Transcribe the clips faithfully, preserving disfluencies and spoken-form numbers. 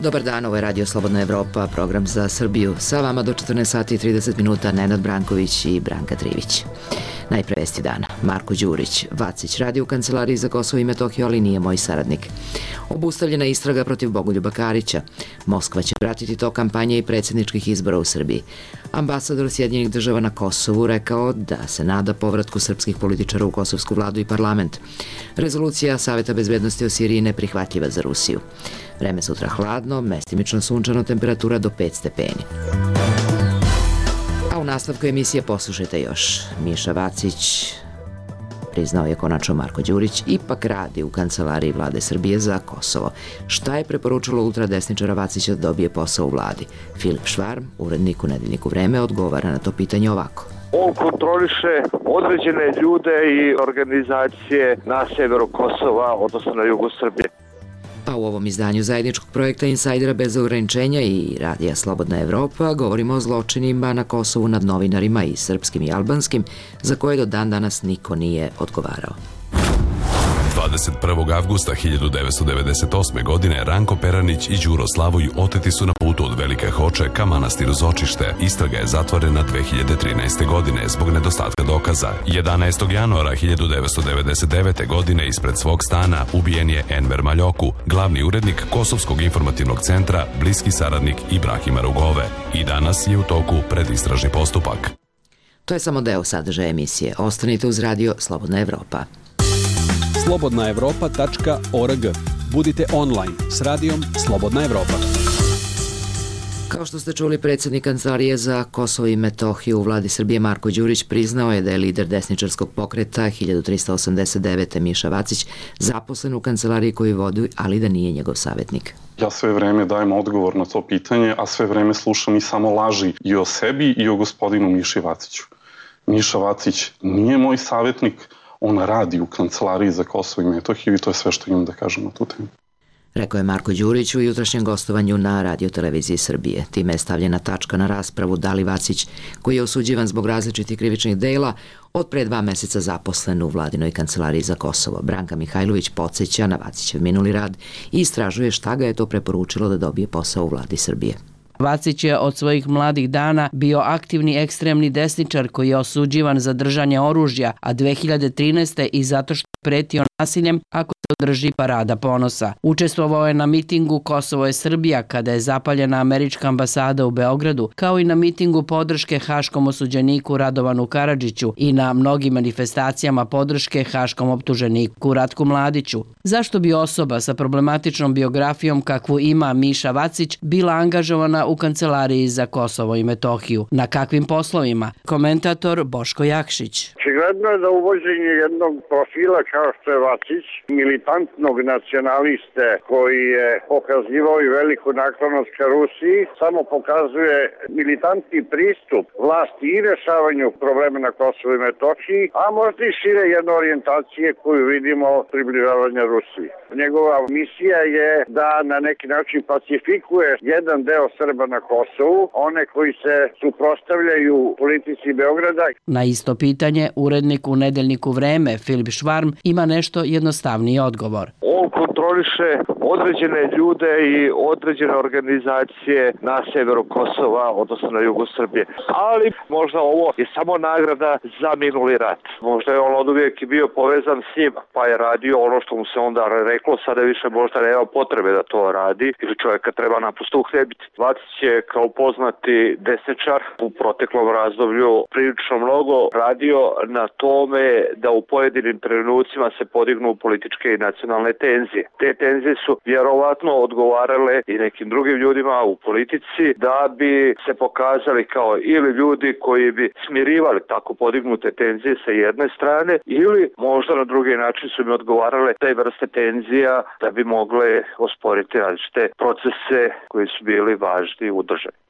Dobar dan, ovo je Radio Slobodna Evropa, program za Srbiju. Sa vama do četrnaest sati i trideset minuta Nenad Branković i Branka Trivić. Najpre vesti dana. Marko Đurić. Vacić radi u kancelariji za Kosovo i Metohiju, ali nije moj saradnik. Obustavljena istraga protiv Bogoljuba Karića. Moskva će pratiti to kampanje i predsjedničkih izbora u Srbiji. Ambasador Sjedinjenih država na Kosovu rekao da se nada povratku srpskih političara u kosovsku vladu i parlament. Rezolucija Saveta bezbednosti o Siriji neprihvatljiva za Rusiju. Vreme sutra hladno, mestimično sunčano, temperatura do pet stepeni. A u nastavku emisije poslušajte još. Miša Vacić, priznao je konačno Marko Đurić, ipak radi u kancelariji vlade Srbije za Kosovo. Šta je preporučilo ultradesničara Vacića da dobije posao u vladi? Filip Švarm, urednik u Nedeljniku Vreme, odgovara na to pitanje ovako. On kontroliše određene ljude i organizacije na severu Kosova, odnosno na jugu Srbije. A u ovom izdanju zajedničkog projekta Insajdera bez ograničenja i Radija Slobodna Evropa govorimo o zločinima na Kosovu nad novinarima i srpskim i albanskim, za koje do dan danas niko nije odgovarao. dvadeset prvog avgusta hiljadu devetsto devedeset osme. godine Ranko Peranić i Đuro Slavoj oteti su na putu od Velike Hoče ka manastiru Zočište. Istraga je zatvorena dve hiljade trinaeste. godine zbog nedostatka dokaza. jedanaestog januara hiljadu devetsto devedeset devete. godine ispred svog stana ubijen je Enver Maljoku, glavni urednik Kosovskog informativnog centra, bliski saradnik Ibrahima Rugove. I danas je u toku predistražni postupak. To je samo deo sadržaja emisije. Ostanite uz Radio Slobodna Evropa. slobodna evropa tačka org. Budite online s radijom Slobodna Evropa. Kao što ste čuli, predsjednik Kancelarije za Kosovo i Metohiju u vladi Srbije Marko Đurić priznao je da je lider desničarskog pokreta hiljadu trista osamdeset devete. Miša Vacić zaposlen u kancelariji koju vodi, ali da nije njegov savjetnik. Ja sve vreme dajem odgovor na to pitanje, a sve vreme slušam i samo laži i o sebi i o gospodinu Miši Vaciću. Miša Vacić nije moj savjetnik, on radi u kancelariji za Kosovo i Metohiju i to je sve što imam da kažem na tu temu. Rekao je Marko Đurić u jutrašnjem gostovanju na Radio-televiziji Srbije. Time je stavljena tačka na raspravu da li Vacić, koji je osuđivan zbog različitih krivičnih dela, od pre dva meseca zaposlen u vladinoj kancelariji za Kosovo. Branka Mihajlović podsjeća na Vacićev minuli rad i istražuje šta ga je to preporučilo da dobije posao u vladi Srbije. Vacić je od svojih mladih dana bio aktivni ekstremni desničar koji je osuđivan za držanje oružja, a dve hiljade trinaeste. i zato što je pretio nasiljem ako se održi parada ponosa. Učestvovao je na mitingu Kosovo je Srbija kada je zapaljena američka ambasada u Beogradu, kao i na mitingu podrške haškom osuđeniku Radovanu Karadžiću i na mnogim manifestacijama podrške haškom optuženiku Ratku Mladiću. Zašto bi osoba sa problematičnom biografijom kakvu ima Miša Vacić bila angažovana u kancelariji za Kosovo i Metohiju? Na kakvim poslovima? Komentator Boško Jakšić. Očigledno je da uvođenje jednog profila kao što je Vacić, militantnog nacionaliste koji je pokazivao i veliku naklonost ka Rusiji, samo pokazuje militantni pristup vlasti i rešavanju problema na Kosovu i Metohiji, a možda i šire jedne orijentacije koju vidimo približavanja Rusiji. Njegova misija je da na neki način pacifikuje jedan deo Srba na Kosovu, one koji se suprotstavljaju politici Beograda. Na isto pitanje urednik u Nedeljniku Vreme Filip Švarm ima nešto jednostavniji odgovor. On kontroliše određene ljude i određene organizacije na severu Kosova, odnosno na jugu Srbije. Ali možda ovo je samo nagrada za minuli rat. Možda je on od uvijek bio povezan s njim, pa je radio ono što mu se onda reklo, sada više možda nema potrebe da to radi, ili čovjeka treba naprosto uhljebiti. Vacić je kao poznati desničar u proteklom razdoblju prilično mnogo radio na tome da u pojedinim trenucima se podignu političke i nacionalne tenzije. Te tenzije su vjerovatno odgovarale i nekim drugim ljudima u politici da bi se pokazali kao ili ljudi koji bi smirivali tako podignute tenzije sa jedne strane ili možda na drugi način su im odgovarale te vrste tenzija da bi mogle osporiti različite procese koji su bili važni u državi.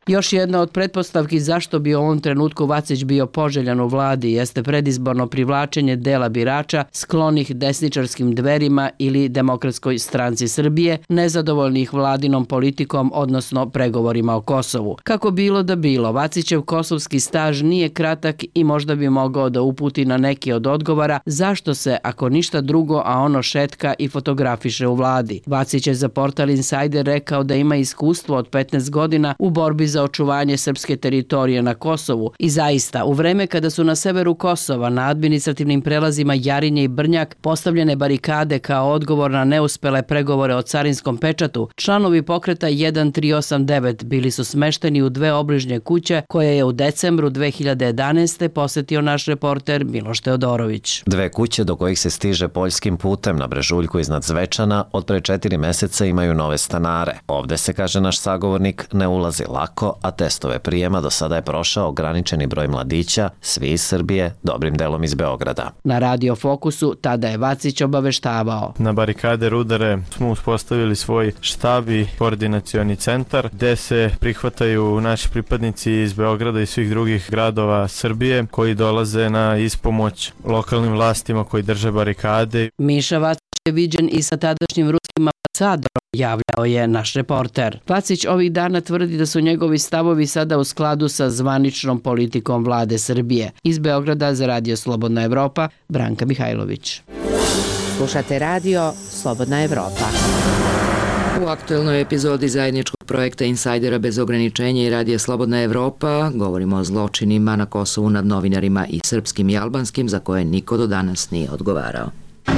Još jedna od pretpostavki zašto bi u ovom trenutku Vacić bio poželjan u vladi jeste predizborno privlačenje dela birača sklonih desničarskim Dverima ili Demokratskoj stranci Srbije, nezadovoljnih vladinom politikom, odnosno pregovorima o Kosovu. Kako bilo da bilo, Vacićev kosovski staž nije kratak i možda bi mogao da uputi na neki od odgovora zašto se, ako ništa drugo, a ono šetka i fotografiše u vladi. Vacić je za portal Insider rekao da ima iskustvo od petnaest godina u borbi za očuvanje srpske teritorije na Kosovu i zaista, u vreme kada su na severu Kosova na administrativnim prelazima Jarinje i Brnjak postavljene barikade kao odgovor na neuspele pregovore o carinskom pečatu, članovi pokreta jedan tri osam devet bili su smešteni u dve obližnje kuće koje je u decembru dve hiljade jedanaeste posetio naš reporter Miloš Teodorović. Dve kuće do kojih se stiže poljskim putem na Brežuljku iznad Zvečana od pre četiri meseca imaju nove stanare. Ovde se, kaže naš sagovornik, ne ulazi lako, a testove prijema do sada je prošao ograničeni broj mladića, svi iz Srbije, dobrim delom iz Beograda. Na Radio Fokusu tada je Vacić obaveštavao. Na barikade Rudare smo uspostavili svoj štab i koordinacioni centar gde se prihvataju naši pripadnici iz Beograda i svih drugih gradova Srbije koji dolaze na ispomoć lokalnim vlastima koji drže barikade. Miša Vacić je viđen i sa tadašnjim ruskim ambasadorom, javljao je naš reporter. Vacić ovih dana tvrdi da su njegovi stavovi sada u skladu sa zvaničnom politikom vlade Srbije. Iz Beograda za Radio Slobodna Evropa, Branka Mihajlović. Slušate radio Slobodna Evropa. U aktuelnoj epizodi zajedničkog projekta Insajdera bez ograničenja i Radija Slobodna Evropa govorimo o zločinima na Kosovu nad novinarima i srpskim i albanskim za koje niko do danas nije odgovarao.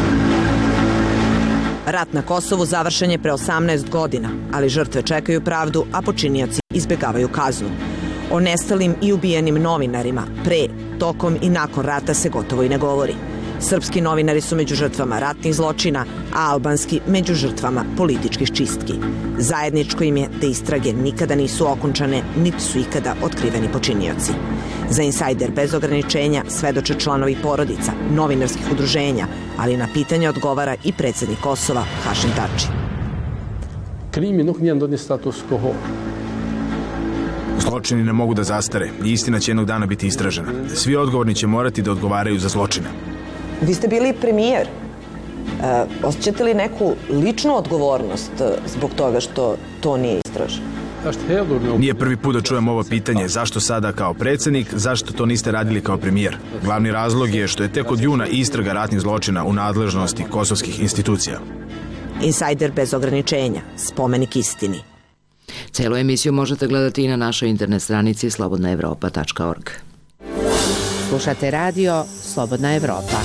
Rat na Kosovu završen je pre osamnaest godina, ali žrtve čekaju pravdu, a počinioci izbjegavaju kaznu. O nestalim i ubijenim novinarima pre, tokom i nakon rata se gotovo i ne govori. Srpski novinari su među žrtvama ratnih zločina, a albanski među žrtvama političkih čistki. Zajedničko im je da istrage nikada nisu okončane, niti su ikada otkriveni počinioci. Za Insajder bez ograničenja svedoče članovi porodica, novinarskih udruženja, ali na pitanje odgovara i predsjednik Kosova Hašim Tači. Krimi nuk njën do një status quo. Zločini ne mogu da zastare i istina će jednog dana biti istražena. Svi odgovorni će morati da odgovaraju za zločine. Vi ste bili premijer. E, osjećate li neku ličnu odgovornost zbog toga što to nije istraženo? Nije prvi put da čujem ovo pitanje zašto sada kao predsjednik, zašto to niste radili kao premijer. Glavni razlog je što je tek od juna istraga ratnih zločina u nadležnosti kosovskih institucija. Insajder bez ograničenja, spomenik istini. Celu emisiju možete gledati i na našoj internet stranici slobodna evropa tačka org. Slušate radio Slobodna Evropa.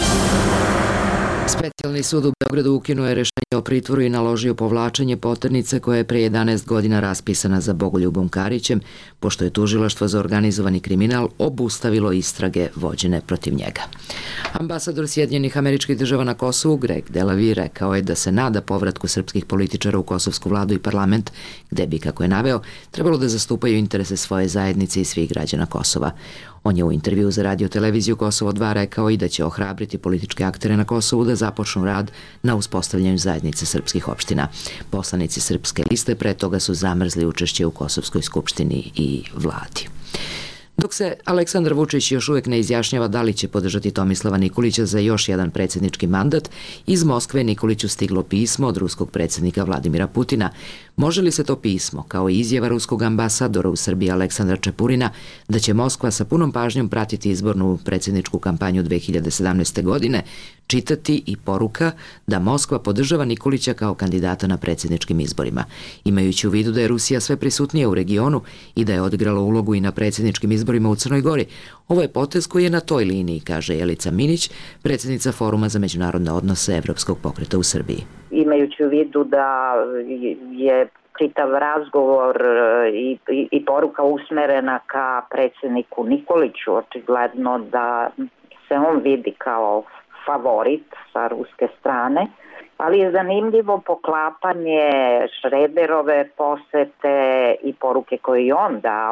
Specijalni sud u Beogradu ukinuo je rešenje o pritvoru i naložio povlačenje poternice koja je pre jedanaest godina raspisana za Bogoljubom Karićem, pošto je tužilaštvo za organizovani kriminal obustavilo istrage vođene protiv njega. Ambasador Sjedinjenih Američkih Država na Kosovu, Greg Delavi, rekao je da se nada povratku srpskih političara u kosovsku vladu i parlament, gde bi, kako je naveo, trebalo da zastupaju interese svoje zajednice i svih građana Kosova. On je u intervju za radio televiziju Kosovo dva rekao i da će ohrabriti političke aktere na Kosovu da započnu rad na uspostavljanju zajednice srpskih opština. Poslanici Srpske liste pre toga su zamrzli učešće u Kosovskoj skupštini i vladi. Dok se Aleksandar Vučić još uvijek ne izjašnjava da li će podržati Tomislava Nikolića za još jedan predsjednički mandat, iz Moskve Nikoliću stiglo pismo od ruskog predsjednika Vladimira Putina. Može li se to pismo, kao i izjava ruskog ambasadora u Srbiji Aleksandra Čepurina, da će Moskva sa punom pažnjom pratiti izbornu predsjedničku kampanju dve hiljade sedamnaeste. godine, čitati i poruka da Moskva podržava Nikolića kao kandidata na predsjedničkim izborima. Imajući u vidu da je Rusija sve prisutnija u regionu i da je odigrala ulogu i na predsjedničkim izborima u Crnoj Gori, ovo je potez koji je na toj liniji, kaže Jelica Minić, predsjednica Foruma za međunarodne odnose Evropskog pokreta u Srbiji. Imajući u vidu da je čitav razgovor i, i, i poruka usmerena ka predsjedniku Nikoliću, očigledno da se on vidi kao favorit sa ruske strane, ali je zanimljivo poklapanje Šrederove posete i poruke koje je on dao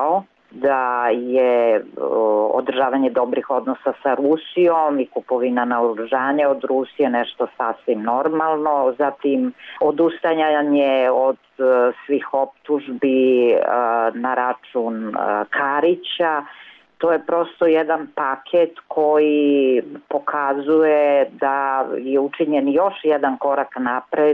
da je održavanje dobrih odnosa sa Rusijom i kupovina naoružanja od Rusije nešto sasvim normalno, zatim odustajanje od svih optužbi na račun Karića. To je prosto jedan paket koji pokazuje da je učinjen još jedan korak napred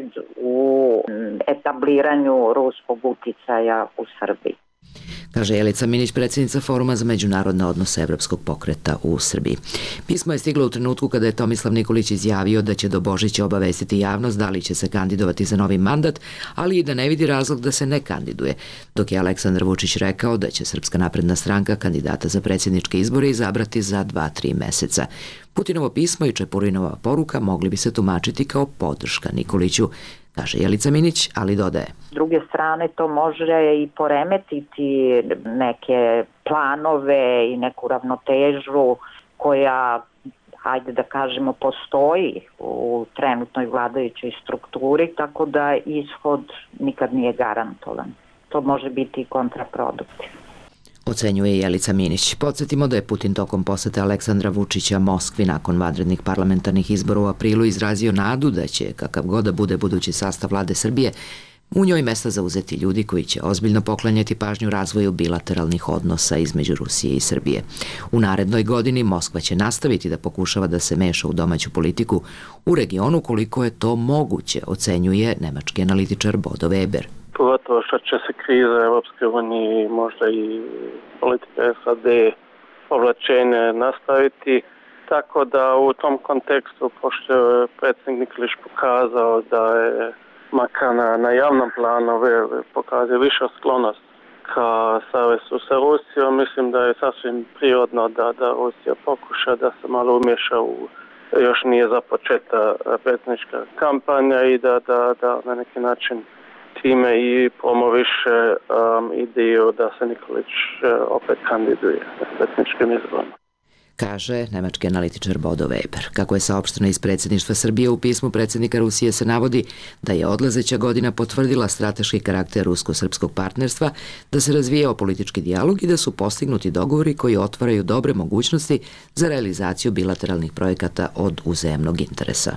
u etabliranju ruskog uticaja u Srbiji. Kaže Jelica Minić, predsjednica Foruma za međunarodne odnose Evropskog pokreta u Srbiji. Pismo je stiglo u trenutku kada je Tomislav Nikolić izjavio da će do Božića obavestiti javnost da li će se kandidovati za novi mandat, ali i da ne vidi razlog da se ne kandiduje, dok je Aleksandar Vučić rekao da će Srpska napredna stranka kandidata za predsjedničke izbore izabrati za dva tri meseca. Putinovo pismo i Čepurinova poruka mogli bi se tumačiti kao podrška Nikoliću, kaže Jelica Minić, ali dodaje. S druge strane, to može i poremetiti neke planove i neku ravnotežu koja, hajde da kažemo, postoji u trenutnoj vladajućoj strukturi, tako da ishod nikad nije garantovan. To može biti i kontraproduktivno, ocenjuje Jelica Minić. Podsjetimo da je Putin tokom posete Aleksandra Vučića Moskvi nakon vanrednih parlamentarnih izbora u aprilu izrazio nadu da će, kakav god da bude budući sastav vlade Srbije, u njoj mesta zauzeti ljudi koji će ozbiljno poklanjati pažnju razvoju bilateralnih odnosa između Rusije i Srbije. U narednoj godini Moskva će nastaviti da pokušava da se meša u domaću politiku u regionu koliko je to moguće, ocenjuje nemački analitičar Bodo Weber. Pogotovo što će se kriza Europske unije i možda i politika S A D povlačenje nastaviti. Tako da u tom kontekstu, pošto je predsjednik Nikolić pokazao da je makar na, na javnom planu pokazuje više sklonost ka savezu sa Rusijom, mislim da je sasvim prirodno da, da Rusija pokuša da se malo umješa u još nije započeta predsjednička kampanja i da, da, da na neki način time i promoviše um, ideju da se Nikolić uh, opet kandiduje na predsjedničkim izborima, kaže nemački analitičar Bodo Weber. Kako je saopšteno iz predsjedništva Srbije, u pismu predsjednika Rusije se navodi da je odlazeća godina potvrdila strateški karakter rusko-srpskog partnerstva, da se razvijao politički dijalog i da su postignuti dogovori koji otvaraju dobre mogućnosti za realizaciju bilateralnih projekata od uzajamnog interesa.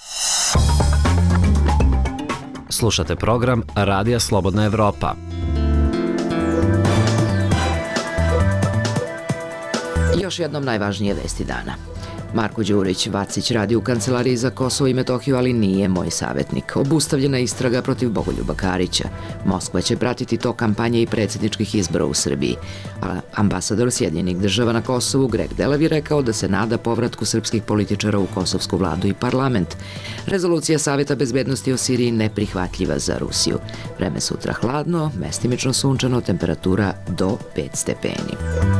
Slušate program Radija Slobodna Evropa. Još jednom najvažnije vesti dana. Marko Đurić, Vacić radi u Kancelariji za Kosovo i Metohiju, ali nije moj savjetnik. Obustavljena istraga protiv Bogoljuba Karića. Moskva će pratiti tok kampanje i predsjedničkih izbora u Srbiji. A ambasador Sjedinjenih država na Kosovu, Greg Delavi, rekao da se nada povratku srpskih političara u kosovsku vladu i parlament. Rezolucija Saveta bezbednosti o Siriji neprihvatljiva za Rusiju. Vreme sutra hladno, mestimično sunčano, temperatura do pet stepeni.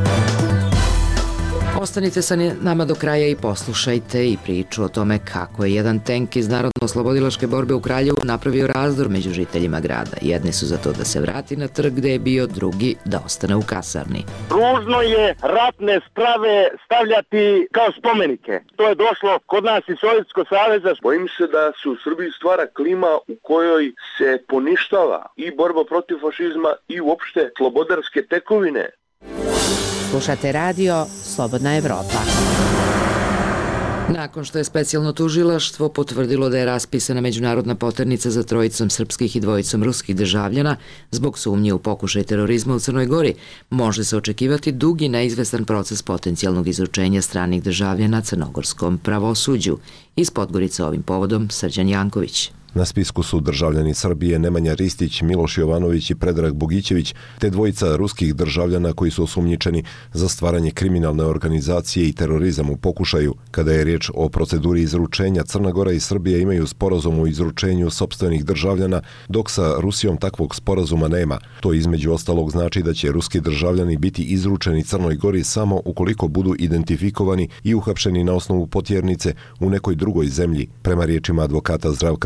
Ostanite sa nama do kraja i poslušajte i priču o tome kako je jedan tenk iz Narodno-oslobodilačke borbe u Kraljevu napravio razdor među žiteljima grada. Jedni su za to da se vrati na trg gde je bio, drugi da ostane u kasarni. Ružno je ratne sprave stavljati kao spomenike. To je došlo kod nas iz Sovjetskog saveza. Bojim se da se u Srbiji stvara klima u kojoj se poništava i borba protiv fašizma i uopšte slobodarske tekovine. Slušate radio Slobodna Evropa. Nakon što je specijalno tužilaštvo potvrdilo da je raspisana međunarodna poternica za trojicom srpskih i dvojicom ruskih državljana zbog sumnje u pokušaj terorizma u Crnoj Gori, može se očekivati dug i neizvestan proces potencijalnog izručenja stranih državljana crnogorskom pravosuđu. Iz Podgorice ovim povodom Srđan Janković. Na spisku su državljani Srbije Nemanja Ristić, Miloš Jovanović i Predrag Bogićević, te dvojica ruskih državljana koji su osumnjičeni za stvaranje kriminalne organizacije i terorizam u pokušaju. Kada je riječ o proceduri izručenja, Crna Gora i Srbija imaju sporazum o izručenju sopstvenih državljana, dok sa Rusijom takvog sporazuma nema. To između ostalog znači da će ruski državljani biti izručeni Crnoj Gori samo ukoliko budu identifikovani i uhapšeni na osnovu potjernice u nekoj drugoj zemlji. Prema riječima advokata Zdravka Begovića,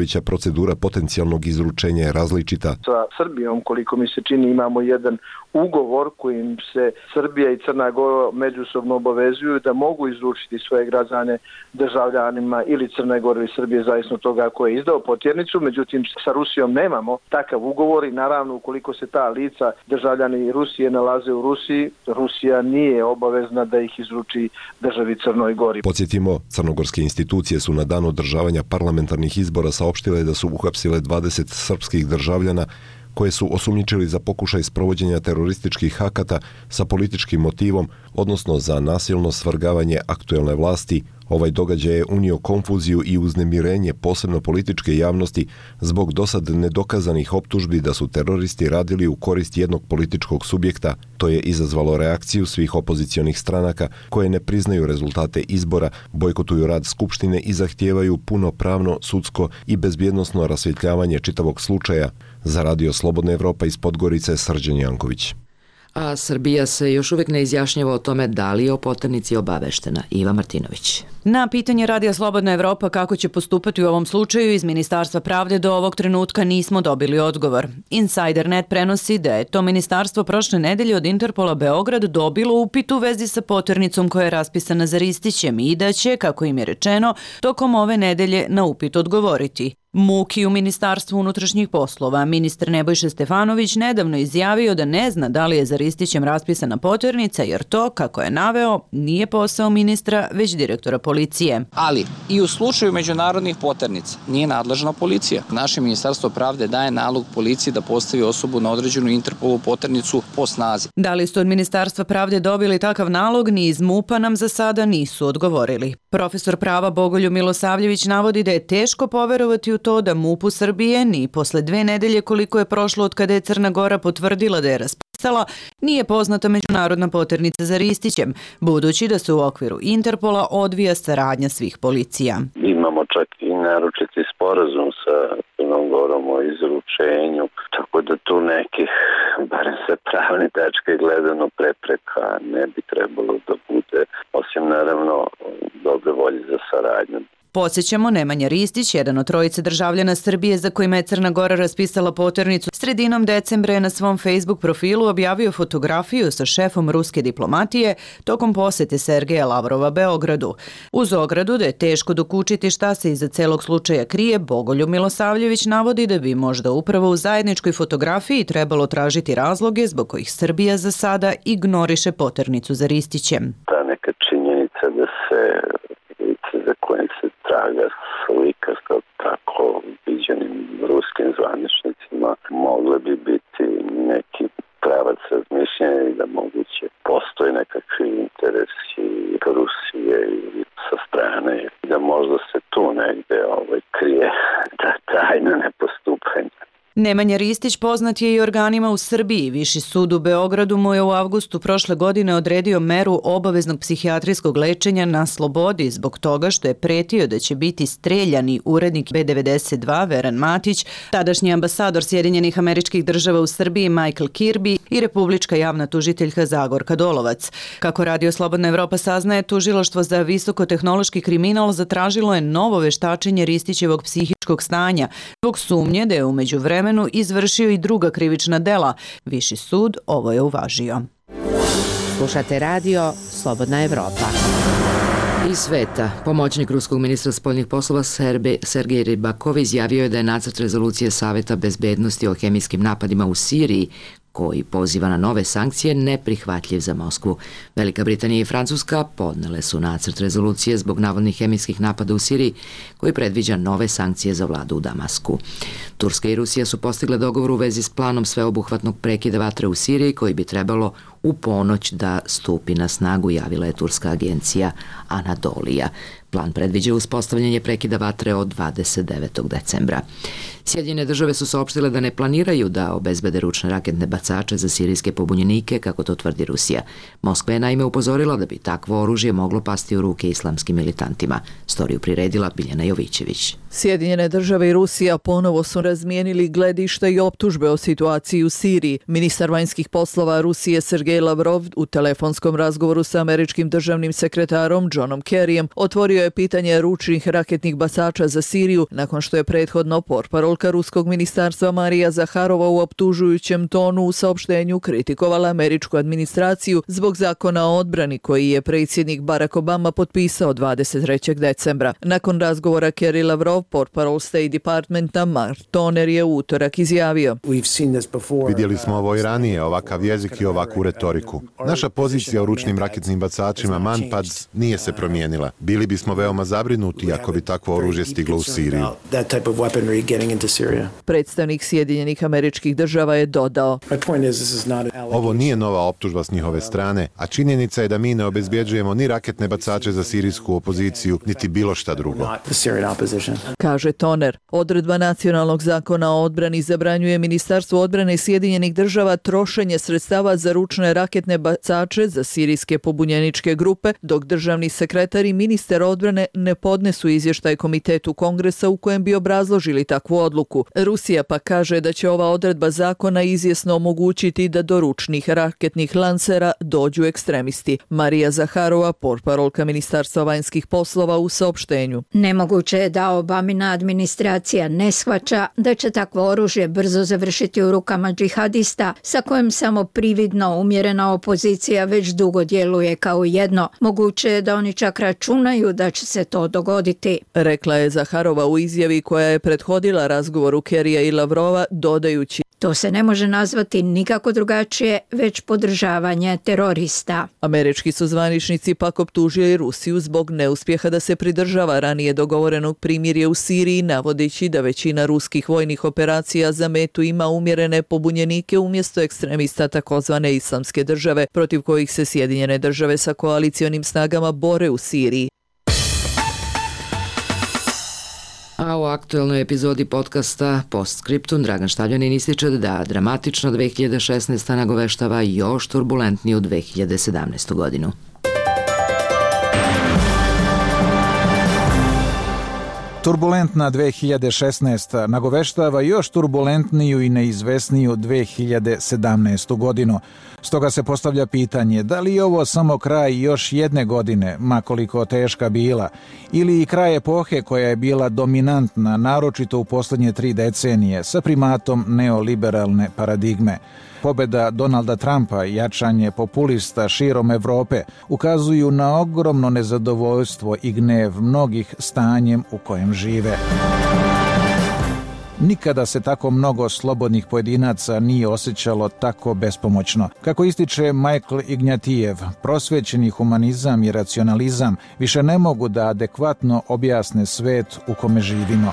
Stefanovića, procedura potencijalnog izručenja je različita. Sa Srbijom, koliko mi se čini, imamo jedan ugovor kojim se Srbija i Crna Gora međusobno obavezuju da mogu izručiti svoje građane državljanima ili Crne Gore ili Srbije, zavisno od toga ko je izdao potjernicu. Međutim, sa Rusijom nemamo takav ugovor i naravno ukoliko se ta lica državljani Rusije nalaze u Rusiji, Rusija nije obavezna da ih izruči državi Crnoj Gori. Podsjetimo, crnogorske institucije su na dan održavanja parlamentarnih izbora saopštile da su uhapsile dvadeset srpskih državljana koje su osumnjičili za pokušaj sprovođenja terorističkih akata sa političkim motivom, odnosno za nasilno svrgavanje aktuelne vlasti. Ovaj događaj je unio konfuziju i uznemirenje posebno političke javnosti zbog dosad nedokazanih optužbi da su teroristi radili u korist jednog političkog subjekta. To je izazvalo reakciju svih opozicionih stranaka koje ne priznaju rezultate izbora, bojkotuju rad Skupštine i zahtijevaju punopravno, sudsko i bezbjednosno rasvjetljavanje čitavog slučaja. Za Radio Slobodna Evropa iz Podgorice, Srđan Janković. A Srbija se još uvijek ne izjašnjava o tome da li je o poternici obaveštena. Iva Martinović. Na pitanje Radija Slobodna Evropa kako će postupati u ovom slučaju iz Ministarstva pravde do ovog trenutka nismo dobili odgovor. Insider net prenosi da je to ministarstvo prošle nedelje od Interpola Beograd dobilo upit u vezi sa poternicom koja je raspisana za Ristićem i da će, kako im je rečeno, tokom ove nedelje na upit odgovoriti. Muki u Ministarstvu unutrašnjih poslova. Ministar Nebojša Stefanović nedavno izjavio da ne zna da li je za Ristićem raspisana poternica, jer to, kako je naveo, nije posao ministra, već direktora policije. Ali i u slučaju međunarodnih poternica nije nadležna policija. Naše Ministarstvo pravde daje nalog policiji da postavi osobu na određenu Interpolu poternicu po snazi. Da li su od Ministarstva pravde dobili takav nalog, ni iz MUP-a nam za sada nisu odgovorili. Profesor prava Bogoljub Milosavljević navodi da je teško poverovati u to da MUP-u Srbije ni posle dve nedelje koliko je prošlo od kada je Crna Gora potvrdila da je raspisala, nije poznata međunarodna poternica za Ristićem, budući da se u okviru Interpola odvija saradnja svih policija. Imamo čak i naročiti sporazum sa Crnom Gorom o izručenju, tako da tu nekih, barem sa pravne tačke gledano, prepreka ne bi trebalo da bude, osim naravno dobre volje za saradnju. Podsjećamo, Nemanja Ristić, jedan od trojice državljana Srbije za kojima je Crna Gora raspisala poternicu, sredinom decembra je na svom Facebook profilu objavio fotografiju sa šefom ruske diplomatije tokom posete Sergeja Lavrova Beogradu. Uz ogradu da je teško dokučiti šta se iza celog slučaja krije, Bogoljub Milosavljević navodi da bi možda upravo u zajedničkoj fotografiji trebalo tražiti razloge zbog kojih Srbija za sada ignoriše poternicu za Ristićem. Ta neka činjenica da se za kojim se traga slika sa tako viđenim ruskim zvaničnicima mogle bi biti neki pravac razmišljenja i da moguće postoji nekakvi interesi Rusije ili sa strane i da možda se tu negde ovaj, krije ta tajna nepostupanja. Nemanja Ristić poznat je i organima u Srbiji. Viši sud u Beogradu mu je u avgustu prošle godine odredio meru obaveznog psihijatrijskog lečenja na slobodi zbog toga što je pretio da će biti streljani urednik B devedeset dva Veran Matić, tadašnji ambasador Sjedinjenih Američkih Država u Srbiji Michael Kirby i republička javna tužiteljka Zagorka Dolovac. Kako Radio Slobodna Evropa saznaje, tužilaštvo za visokotehnološki kriminal zatražilo je novo veštačenje Ristićevog psihičkog stanja zbog sumnje da je u međuvremenu izvršio i druga krivična dela. Viši sud ovo je uvažio. Slušate radio Slobodna Evropa. Iz sveta, pomoćnik ruskog ministra spoljnih poslova Serbe, Sergej Rybakov izjavio je da je nacrt rezolucije Saveta bezbednosti o hemijskim napadima u Siriji, koji poziva na nove sankcije, neprihvatljiv za Moskvu. Velika Britanija i Francuska podnele su nacrt rezolucije zbog navodnih hemijskih napada u Siriji, koji predviđa nove sankcije za vladu u Damasku. Turska i Rusija su postigle dogovor u vezi s planom sveobuhvatnog prekida vatre u Siriji, koji bi trebalo u ponoć da stupi na snagu, javila je turska agencija Anadolija. Plan predviđa uspostavljanje prekida vatre od dvadeset devetog decembra. Sjedinjene države su saopštile da ne planiraju da obezbede ručne raketne bacače za sirijske pobunjenike, kako to tvrdi Rusija. Moskva je naime upozorila da bi takvo oružje moglo pasti u ruke islamskim militantima. Storiju priredila Biljana Jovićević. Sjedinjene države i Rusija ponovo su razmijenili gledišta i optužbe o situaciji u Siriji. Ministar vanjskih poslova Rusije Sergej Sergej Lavrov u telefonskom razgovoru sa američkim državnim sekretarom Johnom Kerryjem otvorio je pitanje ručnih raketnih bacača za Siriju nakon što je prethodno portparolka ruskog ministarstva Marija Zaharova u optužujućem tonu u saopštenju kritikovala američku administraciju zbog zakona o odbrani koji je predsjednik Barack Obama potpisao dvadeset trećeg decembra. Nakon razgovora Kerry Lavrov, portparol State Departmenta Mark Toner je u utorak izjavio: Vidjeli smo ovo i ranije, ovakav jezik i ovakvu retoriku. Naša pozicija u ručnim raketnim bacačima Manpads nije se promijenila. Bili bismo veoma zabrinuti ako bi takvo oružje stiglo u Siriju. Predstavnik Sjedinjenih Američkih Država je dodao: Ovo nije nova optužba s njihove strane, a činjenica je da mi ne obezbjeđujemo ni raketne bacače za sirijsku opoziciju, niti bilo šta drugo. Kaže Toner. Odredba nacionalnog zakona o odbrani zabranjuje Ministarstvu odbrane Sjedinjenih Država trošenje sredstava za ručne raketne bacače za sirijske pobunjeničke grupe, dok državni sekretar i ministar odbrane ne podnesu izvještaj Komitetu Kongresa u kojem bi obrazložili takvu odluku. Rusija pa kaže da će ova odredba zakona izvjesno omogućiti da do ručnih raketnih lansera dođu ekstremisti. Marija Zaharova, portparolka Ministarstva vanjskih poslova, u saopštenju: Nemoguće je da Obamina administracija ne shvaća da će takvo oružje brzo završiti u rukama džihadista sa kojim samo prividno umjerena opozicija već dugo djeluje kao jedno. Moguće je da oni čak računaju da će se to dogoditi, rekla je Zaharova u izjavi koja je prethodila razgovoru Kerryja i Lavrova, dodajući: To se ne može nazvati nikako drugačije, već podržavanje terorista. Američki su zvaničnici pak optužili Rusiju zbog neuspjeha da se pridržava ranije dogovorenog primirja u Siriji, navodeći da većina ruskih vojnih operacija za metu ima umjerene pobunjenike umjesto ekstremista takozvane Islamske države, protiv kojih se Sjedinjene Države sa koalicionim snagama bore u Siriji. A u aktuelnoj epizodi podcasta Postscriptum Dragan Štavljanin ističe da dramatično dve hiljade šesnaesta nagoveštava još turbulentniju dve hiljade sedamnaestu godinu. Turbulentna dve hiljade šesnaesta nagoveštava još turbulentniju i neizvesniju dve hiljade sedamnaestu godinu. Stoga se postavlja pitanje da li je ovo samo kraj još jedne godine, makoliko teška bila, ili i kraj epohe koja je bila dominantna, naročito u posljednje tri decenije, sa primatom neoliberalne paradigme. Pobjeda Donalda Trumpa i jačanje populista širom Evrope ukazuju na ogromno nezadovoljstvo i gnev mnogih stanjem u kojem žive. Nikada se tako mnogo slobodnih pojedinaca nije osjećalo tako bespomoćno. Kako ističe Michael Ignjatijev, prosvećeni humanizam i racionalizam više ne mogu da adekvatno objasne svet u kome živimo.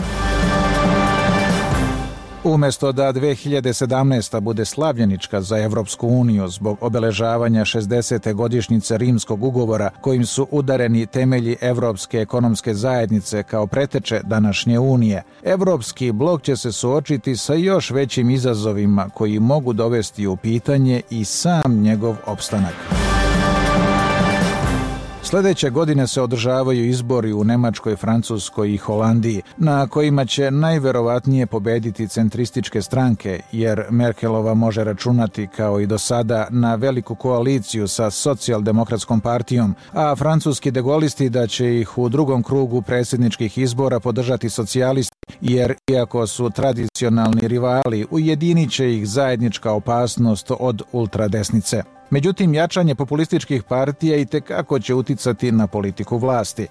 Umjesto da dve hiljade sedamnaesta. bude slavljenička za Evropsku uniju zbog obeležavanja šezdesete godišnjice Rimskog ugovora kojim su udareni temelji Evropske ekonomske zajednice kao preteče današnje unije, Evropski blok će se suočiti sa još većim izazovima koji mogu dovesti u pitanje i sam njegov opstanak. Sljedeće godine se održavaju izbori u Nemačkoj, Francuskoj i Holandiji, na kojima će najverovatnije pobediti centrističke stranke, jer Merkelova može računati kao i do sada na veliku koaliciju sa socijaldemokratskom partijom, a francuski degolisti da će ih u drugom krugu predsjedničkih izbora podržati socijalisti, jer iako su tradicionalni rivali, ujedinit će ih zajednička opasnost od ultradesnice. Međutim, jačanje populističkih partija i tekako će uticati na politiku vlasti.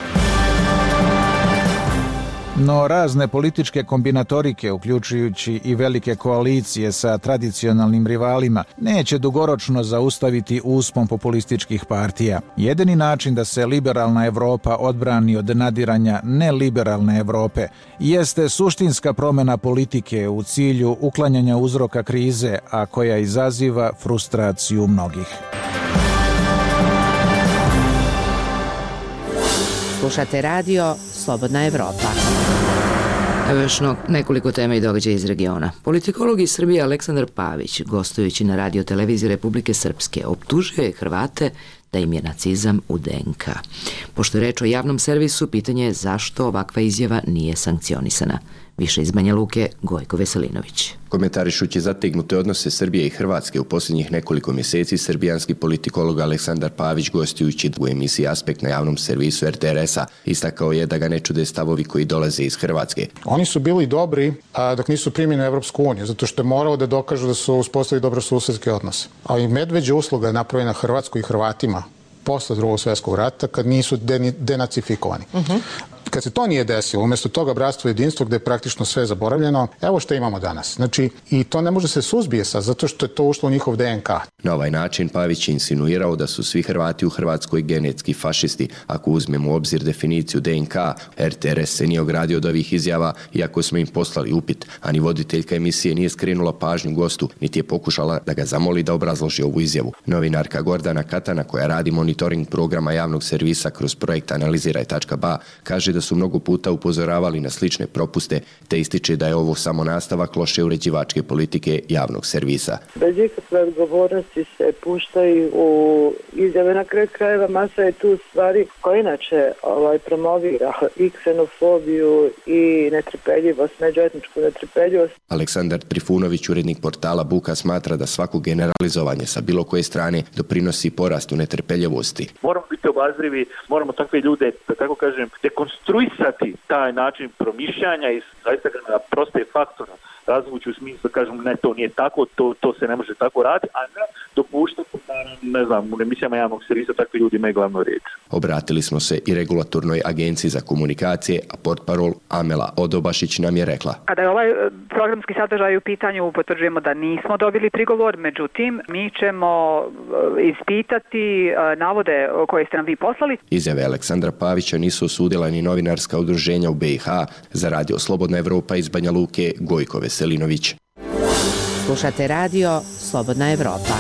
No razne političke kombinatorike, uključujući i velike koalicije sa tradicionalnim rivalima, neće dugoročno zaustaviti uspon populističkih partija. Jedini način da se liberalna Evropa odbrani od nadiranja neliberalne Evrope jeste suštinska promjena politike u cilju uklanjanja uzroka krize, a koja izaziva frustraciju mnogih. Slušate radio Slobodna Evropa. Evo još nekoliko tema i događaja iz regiona. Politikolog iz Srbije Aleksandar Pavić, gostujući na radio televiziji Republike Srpske, optužio je Hrvate da im je nacizam u D N K. Pošto je reč o javnom servisu, pitanje je zašto ovakva izjava nije sankcionisana. Više iz Banja Luke, Gojko Veselinović. Komentarišući zategnute odnose Srbije i Hrvatske u posljednjih nekoliko mjeseci, srbijanski politikolog Aleksandar Pavić, gostujući u emisiji Aspekt na javnom servisu er te er es-a, istakao je da ga ne čude stavovi koji dolaze iz Hrvatske. Oni su bili dobri a, dok nisu primjeni u Evropsku uniju, zato što je morao da dokažu da su uspostavili dobrosusedske odnose. Ali medveđa usluga je napravljena Hrvatskoj i Hrvatima posle drugog svjetskog rata kad nisu denacifikovani. Uh-huh. Kad se to nije desilo, umjesto toga bratstvo i jedinstvo gdje je praktično sve zaboravljeno, evo što imamo danas. Znači, i to ne može se suzbije sad, zato što je to ušlo u njihov de en ka. Na ovaj način Pavić je insinuirao da su svi Hrvati u Hrvatskoj genetski fašisti. Ako uzmemo u obzir definiciju de en ka, er te er es se nije ogradio od ovih izjava, iako smo im poslali upit, a ni voditeljka emisije nije skrenula pažnju gostu, niti je pokušala da ga zamoli da obrazloži ovu izjavu. Novinarka Gordana Katana, koja radi monitoring programa javnog servisa kroz projekt Analiziraj tačka ba, kaže da su mnogo puta upozoravali na slične propuste, te ističe da je ovo samo nastavak loše uređivačke politike javnog servisa. Bez ikakve odgovornosti se puštaju u izjave, na kraju krajeva masa je tu stvari koja inače ovaj, promovira i ksenofobiju i netrpeljivost, međuetničku netrpeljivost. Aleksandar Trifunović, urednik portala Buka, smatra da svako generalizovanje sa bilo koje strane doprinosi porastu netrpeljivosti. Moramo biti obazrivi, moramo takve ljude, da tako kažem, dekonstruisati taj način promišljanja i zaista ga na proste faktore razvući u smislu da kažem ne, to nije tako, to, to se ne može tako raditi, a ne dopuštati da, ne znam, u emisijama javnog servisa takvi ljudi imaju glavnu riječ. Obratili smo se i regulatornoj agenciji za komunikacije, a portparol Amela Odobašić nam je rekla. Kada je ovaj programski sadržaj u pitanju, potvrđujemo da nismo dobili prigovor, međutim, mi ćemo ispitati navode koje ste nam vi poslali. Izjave Aleksandra Pavića nisu osudila ni novinarska udruženja u be i ha. Za radio Slobodna Evropa iz Banja Luke, Gojko Veselinović. Slušate radio Slobodna Evropa.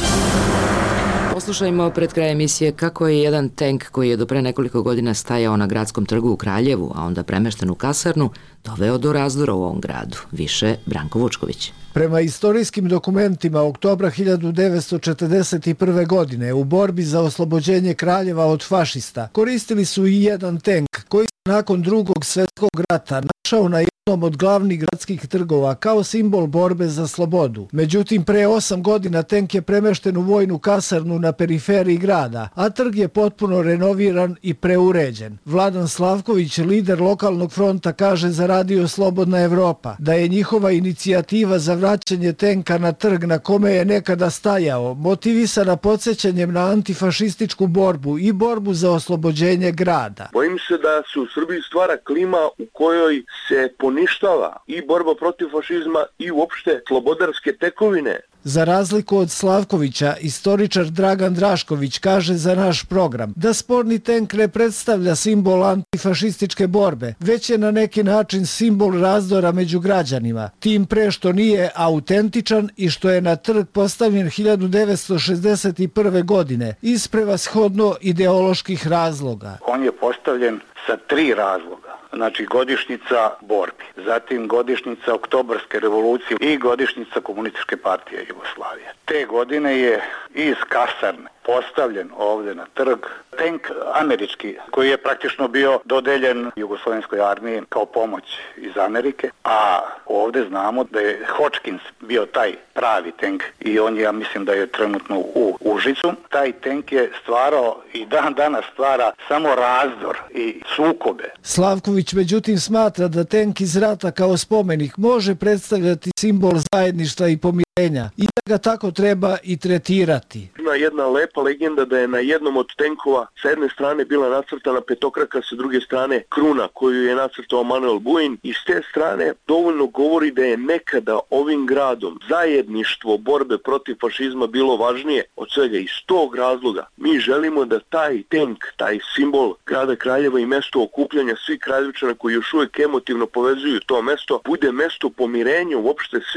Poslušajmo pred kraj emisije kako je jedan tank koji je do pre nekoliko godina stajao na gradskom trgu u Kraljevu, a onda premešten u kasarnu, doveo do razdora u ovom gradu. Više Branko Vučković. Prema istorijskim dokumentima, oktobra hiljadu devetsto četrdeset prve. godine u borbi za oslobođenje Kraljeva od fašista koristili su i jedan tank koji se nakon drugog svjetskog rata našao na jednom od glavnih gradskih trgova kao simbol borbe za slobodu. Međutim, pre osam godina tank je premešten u vojnu kasarnu na periferiji grada, a trg je potpuno renoviran i preuređen. Vladan Slavković, lider lokalnog fronta, kaže za radio Slobodna Evropa da je njihova inicijativa za vraćanje tenka na trg na kome je nekada stajao motivisana podsjećanjem na antifašističku borbu i borbu za oslobođenje grada. Bojim se da se u Srbiji stvara klima u kojoj se poništava i borba protiv fašizma i uopšte slobodarske tekovine. Za razliku od Slavkovića, istoričar Dragan Drašković kaže za naš program da sporni tenk ne predstavlja simbol antifašističke borbe, već je na neki način simbol razdora među građanima, tim pre što nije autentičan i što je na trg postavljen hiljadu devetsto šezdeset prve. godine iz prevashodno ideoloških razloga. On je postavljen sa tri razloga. Znači godišnjica borbi, zatim godišnjica Oktobarske revolucije i godišnjica Komunističke partije Jugoslavije. Te godine je iz kasarne postavljen ovdje na trg tank američki koji je praktično bio dodeljen Jugoslovenskoj armiji kao pomoć iz Amerike, a ovdje znamo da je Hotchkiss bio taj pravi tank i on je, ja mislim da je trenutno u Užicu. Taj tank je stvarao i dan danas stvara samo razdor i sukobe. Slavković međutim smatra da tank iz rata kao spomenik može predstavljati simbol zajedništva i pomirenja i da ga tako treba i tretirati. Ima jedna lepa legenda da je na jednom od tenkova sa jedne strane bila nacrtana petokraka, sa druge strane kruna koju je nacrtao Manuel Buin i s te strane dovoljno govori da je nekada ovim gradom zajedništvo borbe protiv fašizma bilo važnije od svega. Iz tog razloga mi želimo da taj tank, taj simbol grada Kraljeva i mesto okupljanja svih Kraljevčana koji još uvijek emotivno povezuju to mesto, bude mesto pomirenja uopšte svih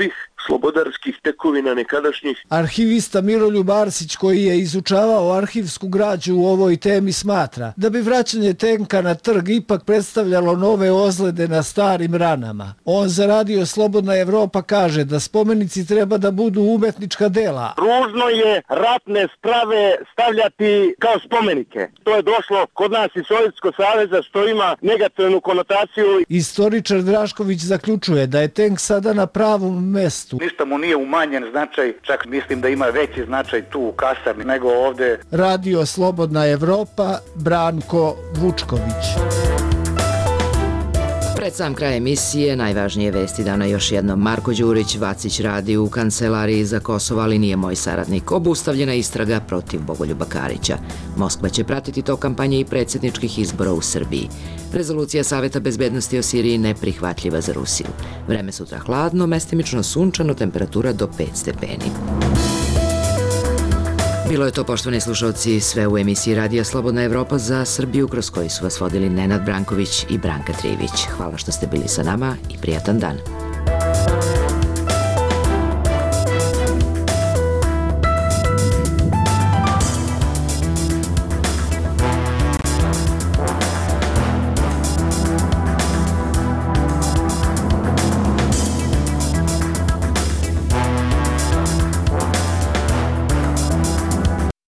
slobodarskih tekovina nekadašnjih. Arhivista Miroljub Arsić, koji je izučavao arhivsku građu u ovoj temi, smatra da bi vraćanje tenka na trg ipak predstavljalo nove ozljede na starim ranama. On za Radio Slobodna Evropa kaže da spomenici treba da budu umetnička dela. Ružno je ratne sprave stavljati kao spomenike. To je došlo kod nas iz Sovjetskog saveza, što ima negativnu konotaciju. Istoričar Drašković zaključuje da je tenk sada na pravom mestu. Ništa mu nije umanjen značaj, čak mislim da ima veći značaj tu u kasarni nego ovde. Radio Slobodna Evropa, Branko Vučković. Pred sam kraj emisije najvažnije vesti dana još jednom. Marko Đurić, Vacić radi u kancelariji za Kosovo, ali nije moj saradnik. Obustavljena istraga protiv Bogoljuba Karića. Moskva će pratiti to kampanje i predsjedničkih izbora u Srbiji. Rezolucija Saveta bezbednosti o Siriji neprihvatljiva za Rusiju. Vreme sutra hladno, mestimično sunčano, temperatura do pet stepeni. Bilo je to, poštovani slušalci, sve u emisiji Radija Slobodna Evropa za Srbiju, kroz koji su vas vodili Nenad Branković i Branka Trivić. Hvala što ste bili sa nama i prijatan dan.